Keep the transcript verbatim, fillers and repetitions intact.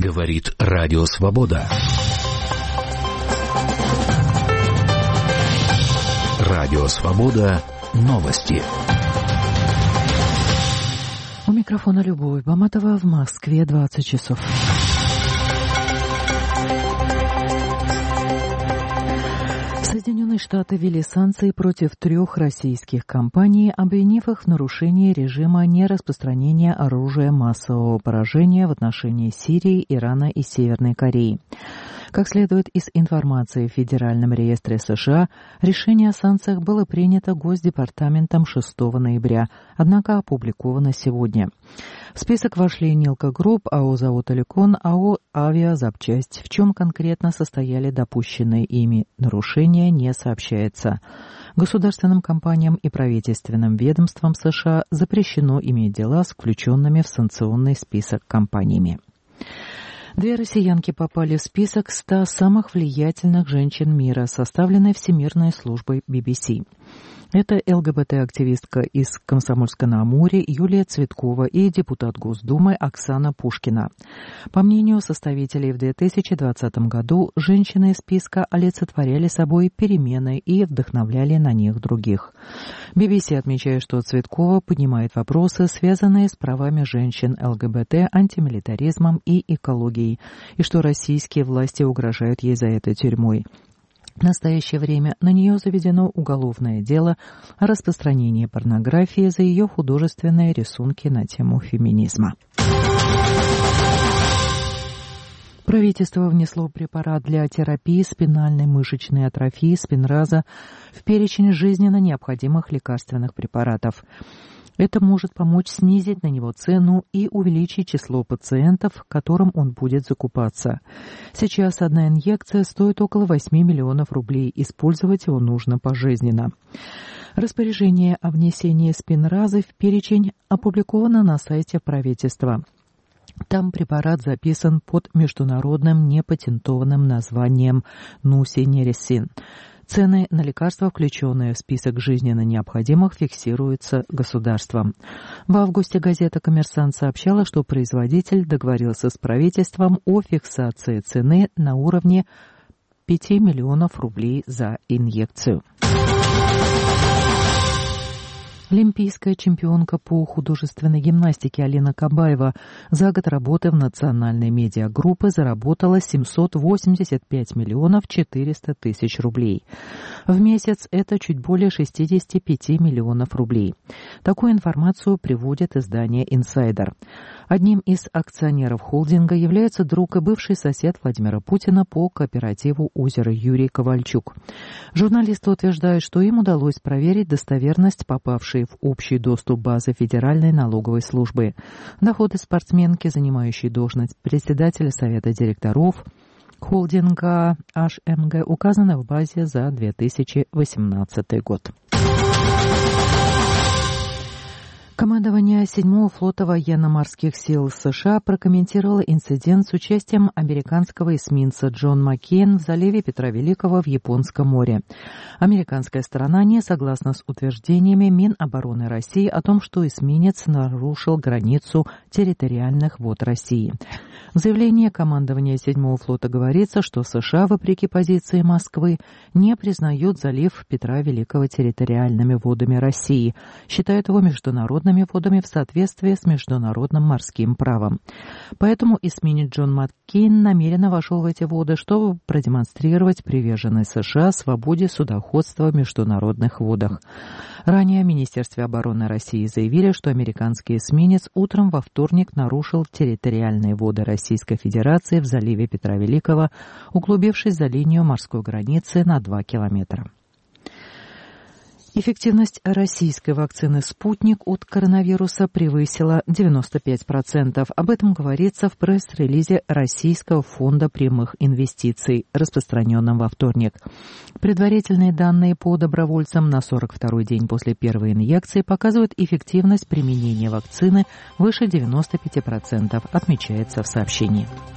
Говорит Радио Свобода. Радио Свобода. Новости. У микрофона Любовь Баматова, в Москве двадцать часов. Соединенные Штаты ввели санкции против трех российских компаний, обвинив их в нарушении режима нераспространения оружия массового поражения в отношении Сирии, Ирана и Северной Кореи. Как следует из информации в Федеральном реестре США, решение о санкциях было принято Госдепартаментом шестого ноября, однако опубликовано сегодня. В список вошли Нилка Групп, АО «Завод Олекон», АО «Авиазапчасть». В чем конкретно состояли допущенные ими нарушения, не сообщается. Государственным компаниям и правительственным ведомствам США запрещено иметь дела с включенными в санкционный список компаниями. Две россиянки попали в список ста самых влиятельных женщин мира, составленный Всемирной службой би би си. Это ЛГБТ-активистка из Комсомольска-на-Амуре Юлия Цветкова и депутат Госдумы Оксана Пушкина. По мнению составителей, в две тысячи двадцатом году женщины из списка олицетворяли собой перемены и вдохновляли на них других. би би си отмечает, что Цветкова поднимает вопросы, связанные с правами женщин, ЛГБТ, антимилитаризмом и экологией, и что российские власти угрожают ей за это тюрьмой. В настоящее время на нее заведено уголовное дело о распространении порнографии за ее художественные рисунки на тему феминизма. Правительство внесло препарат для терапии спинальной мышечной атрофии Спинраза в перечень жизненно необходимых лекарственных препаратов. Это может помочь снизить на него цену и увеличить число пациентов, которым он будет закупаться. Сейчас одна инъекция стоит около восьми миллионов рублей. Использовать его нужно пожизненно. Распоряжение о внесении Спинразы в перечень опубликовано на сайте правительства. Там препарат записан под международным непатентованным названием Нусинерисин. Цены на лекарства, включенные в список жизненно необходимых, фиксируются государством. В августе газета «Коммерсант» сообщала, что производитель договорился с правительством о фиксации цены на уровне пяти миллионов рублей за инъекцию. Олимпийская чемпионка по художественной гимнастике Алина Кабаева за год работы в национальной медиагруппе заработала семьсот восемьдесят пять миллионов четыреста тысяч рублей. В месяц это чуть более шестьдесят пять миллионов рублей. Такую информацию приводит издание «Инсайдер». Одним из акционеров холдинга является друг и бывший сосед Владимира Путина по кооперативу «Озеро» Юрий Ковальчук. Журналисты утверждают, что им удалось проверить достоверность попавшей в общий доступ базы Федеральной налоговой службы. Доходы спортсменки, занимающей должность председателя Совета директоров холдинга эйч эм гэ, указаны в базе за две тысячи восемнадцатый год. Командование седьмого флота военно-морских сил США прокомментировало инцидент с участием американского эсминца Джон Маккейн в заливе Петра Великого в Японском море. Американская сторона не согласна с утверждениями Минобороны России о том, что эсминец нарушил границу территориальных вод России. В заявлении командования седьмого флота говорится, что США, вопреки позиции Москвы, не признают залив Петра Великого территориальными водами России, считают его международными водами в соответствии с международным морским правом. Поэтому эсминец Джон Маккейн намеренно вошел в эти воды, чтобы продемонстрировать приверженность США свободе судоходства в международных водах. Ранее в Министерстве обороны России заявили, что американский эсминец утром во вторник нарушил территориальные воды Российской Федерации в заливе Петра Великого, углубившись за линию морской границы на два километра. Эффективность российской вакцины «Спутник» от коронавируса превысила девяносто пять процентов. Об этом говорится в пресс-релизе Российского фонда прямых инвестиций, распространенном во вторник. Предварительные данные по добровольцам на сорок второй день после первой инъекции показывают эффективность применения вакцины выше девяноста пяти процентов, отмечается в сообщении.